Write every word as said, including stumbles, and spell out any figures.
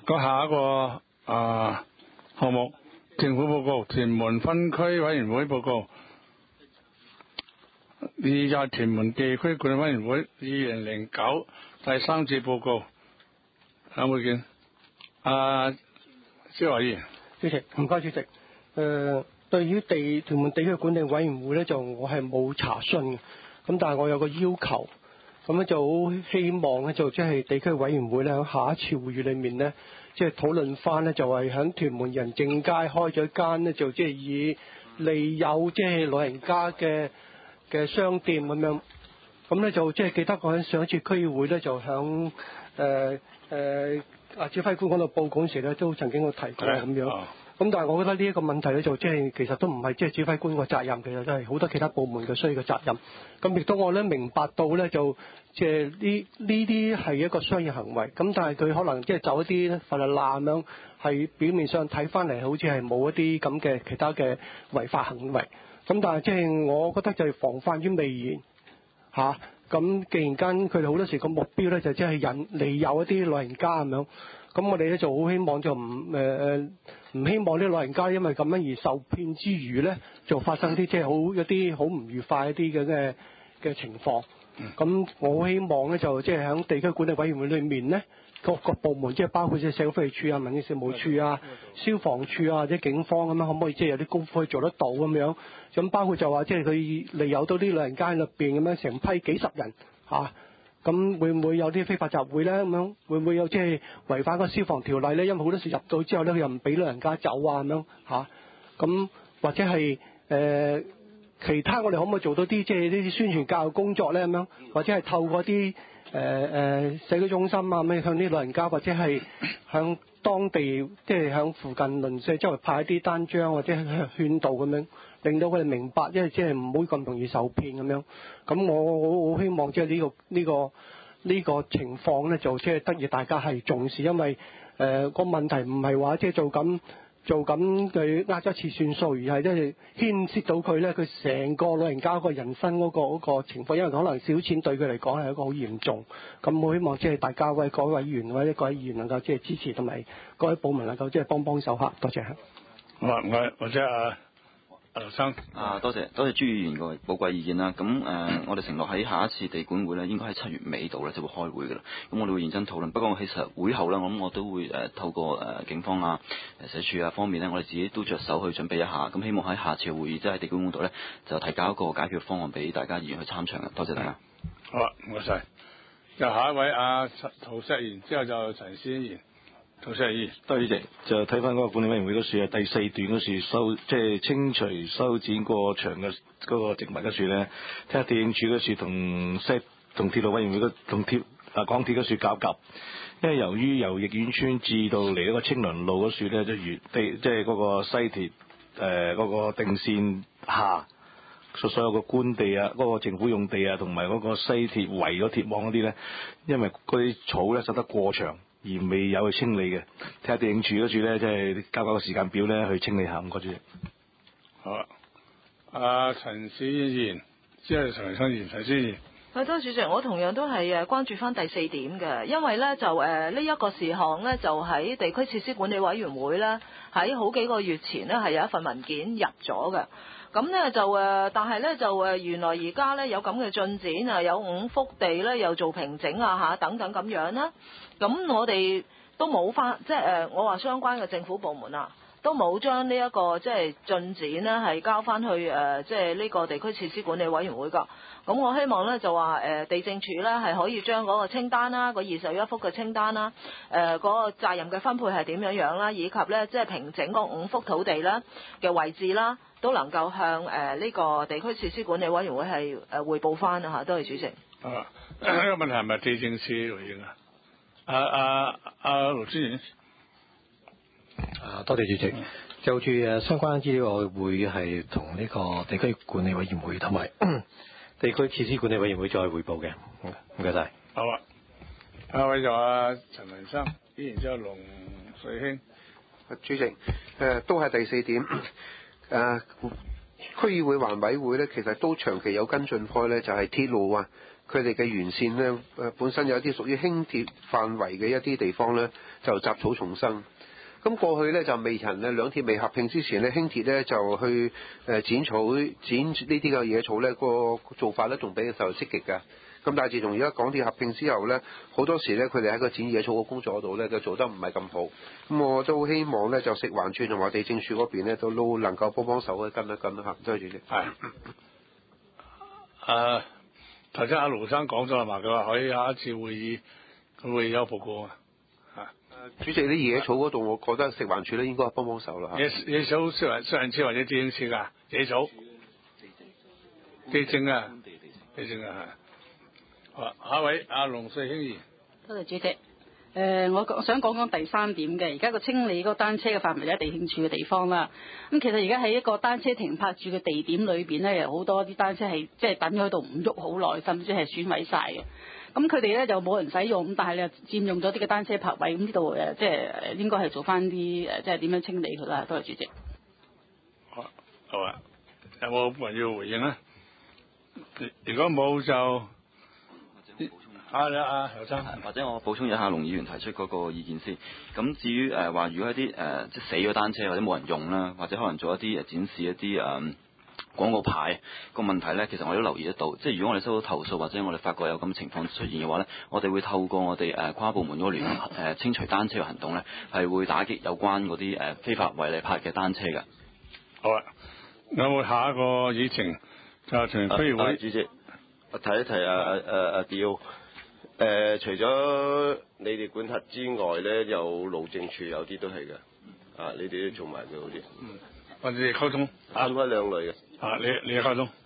個下一個啊項目，政府報告，屯門分區委員會報告。二就係屯門地區管理委員會二零零九第三次報告，有冇見？啊，蕭華議員， 主席，唔該主席。誒、呃，對於地屯門地區管理委員會咧，就我係冇查詢嘅。咁但係我有個要求，咁咧就好希望咧，就即係地區委員會咧喺下一次會議裏面咧，即係討論翻咧，就係喺屯門仁政街開咗間咧，就即係以利誘即係老人家嘅嘅商店咁樣。咁咧就即係記得我喺上一次區議會咧，就響誒誒阿指揮官嗰度報告時咧，都曾經有提過咁樣。咁但係我覺得呢一個問題咧，就即係其實都唔係即係指揮官個責任，其實都係好多其他部門嘅需要嘅責任。咁亦都我咧明白到咧，就即係呢呢啲係一個商業行為。咁但係佢可能即係走一啲法律罅咁樣，係表面上睇翻嚟好似係冇一啲咁嘅其他嘅違法行為。咁但係即係我覺得就係防範於未然嚇。咁、啊、既然間佢哋好多時個目標咧，就即係引利誘一啲老人家咁樣。咁我哋咧就好希望就唔誒誒唔希望啲老人家因為咁樣而受騙之餘咧，就發生啲即係好一啲好唔愉快一啲嘅嘅嘅情況。咁我好希望咧就即係喺地區管理委員會裏面咧，各個部門即係包括即係社會福利署啊、民政事務處啊、消防處啊或者警方咁樣，可唔可以即係有啲功夫去做得到咁樣？咁包括就話即係佢利誘到啲老人家喺入邊咁樣成批幾十人嚇。咁會唔會有啲非法集會咧？咁樣會唔會有即係違反個消防條例咧？因為好多時入到之後咧，佢又唔俾老人家走啊咁樣嚇。咁、啊、或者係誒、呃、其他，我哋可唔可以做到啲即係呢啲宣傳教育工作咧？咁樣或者係透過啲誒誒社區中心啊，咩向啲老人家或者係向當地即係向附近鄰舍周圍派一啲單張或者係勸導咁樣。令到佢哋明白，因為即係唔好咁容易受騙咁樣。咁我好好希望即係呢個呢個呢個情況咧，就即係得以大家係重視，因為誒個問題唔係話即係做緊做緊佢呃咗一次算數，而係即係牽涉到佢咧，佢成個老人家個人生嗰個嗰個情況，因為可能小錢對佢嚟講係一個好嚴重。咁我希望即係大家為各位委員或者各位議員能夠即係支持，同埋各位部門能夠即係幫幫手嚇。多謝嚇。 好啊，唔該，或者啊。劉生啊，多謝多謝朱議員個寶貴意見啦。咁誒、呃，我哋承諾喺下一次地管會咧，應該喺七月尾度咧就會開會噶啦。咁我哋會認真討論。不過其實會後咧，我諗我都會誒、呃、透過誒、呃、警方啊、誒社署啊方面咧，我哋自己都着手去準備一下。咁希望喺下次嘅會議，即係地管會度咧，就提交一個解決方案俾大家議員去參詳嘅。多謝大家。 好啊，唔該晒。就下一位阿涂石賢，之後就陳思賢。涂石賢， 多謝主席。就睇翻嗰個管理委員會嗰樹啊，第四段嗰樹收，即係清除修剪過長嘅嗰個植物嗰樹咧，睇下地政署嗰樹同西同鐵路委員會嗰同鐵啊港鐵嗰樹夾夾，因為由於由逸苑村至到嚟一個青倫路嗰樹咧，即係原地即係嗰個西鐵誒嗰個定線下。所所有個官地啊，嗰、那個政府用地啊，同埋嗰個西鐵圍咗鐵網嗰啲咧，因為嗰啲草咧收得過長而未有去清理嘅，睇下地政署嗰處咧，即係交個時間表咧去清理下，唔該主席。 好啊，阿陳思賢，之後陳生賢，陳思賢。 係多謝主席，我同樣都係誒關注翻第四點嘅，因為咧就誒呢一個事項咧就喺地區設施管理委員會咧喺好幾個月前咧係有一份文件入咗嘅。咁咧就誒，但係咧就誒，原來而家咧有咁嘅進展啊，有五幅地咧又做平整啊嚇等等咁樣啦。咁我哋都冇翻，即係誒，我話相關嘅政府部門啊，都冇將呢一個即係進展咧係交翻去誒，即係呢個地區設施管理委員會㗎。咁我希望咧就話誒地政署咧係可以將嗰個清單啦，嗰二十一幅嘅清單啦，誒嗰個責任嘅分配係點樣樣啦，以及咧即係平整嗰五幅土地啦嘅位置啦。都能夠向誒呢、呃這個地區設施管理委員會係誒彙報翻啊嚇，多謝主席。啊， 呢、這個問題係咪地政司回應啊？阿阿阿盧思賢。 啊，多謝主席。就住誒相關資料，我會係同呢個地區管理委員會同埋地區設施管理委員會再彙報嘅。唔該晒。 好啊。下位就阿陳文生，然之後龍瑞興。 主席，誒、呃、都係第四點。誒、呃、區議會環委會咧，其實都長期有跟進開咧，就係、是、鐵路啊， 佢哋嘅沿線咧誒本身有一啲屬於輕鐵範圍嘅一啲地方咧就雜草叢生。咁過去咧就未曾咧兩鐵未合併之前咧，輕鐵咧就去誒剪草剪呢啲嘅野草咧，個做法咧仲比較積極㗎。咁但係自從而家港鐵合併之後咧，好多時咧佢哋喺個剪野草嘅工作嗰度咧就做得唔係咁好。咁我都希望咧就食環署同埋地政署嗰邊咧都都能夠幫幫手去跟一跟啦嚇。多謝主席。 係。誒頭先阿盧生講咗啦嘛，佢話可以下一次會議佢會有報告啊。 主席啲野草嗰度，我覺得食環署咧應該幫幫手啦嚇。 野野草雖然上次或者地政署㗎野草，地政啊，地政啊係。好，下一位阿龍世興議員。 多謝主席。誒、呃，我我想講講第三點嘅，而家個清理嗰個單車嘅範圍喺地政處嘅地方啦。咁其實而家喺一個單車停泊住嘅地點裏邊咧，有好多啲單車係即係等咗喺度唔喐好耐，甚至係損毀晒嘅。咁佢哋咧就冇人使用，咁但係咧佔用咗啲嘅單車泊位，咁呢度誒即係應該係做翻啲誒即係點樣清理佢啦。多謝主席。 好，好啊，有冇人要回應咧？如果冇就。啊啊劉生， 或者我補充一下龍議員提出嗰個意見先。咁至於誒話，如果一啲誒、呃、即係死咗單車或者冇人用啦，或者可能做一啲誒展示一啲誒、呃、廣告牌個問題咧，其實我都留意得到。即係如果我哋收到投訴或者我哋發覺有咁情況出現嘅話咧，我哋會透過我哋誒跨部門嗰個聯合誒清除單車嘅行動咧，係會打擊有關嗰啲誒非法違例泊嘅單車嘅。 好啊，有冇下一個議程就係全區議會、 啊啊、主席，我提一提啊啊啊啊 D.O. 誒、呃，除咗你哋管轄之外咧，有路政處有啲都係嘅，啊，你哋都做埋佢好啲。 嗯，我哋溝通， 做一兩類嘅。 啊，你你溝通。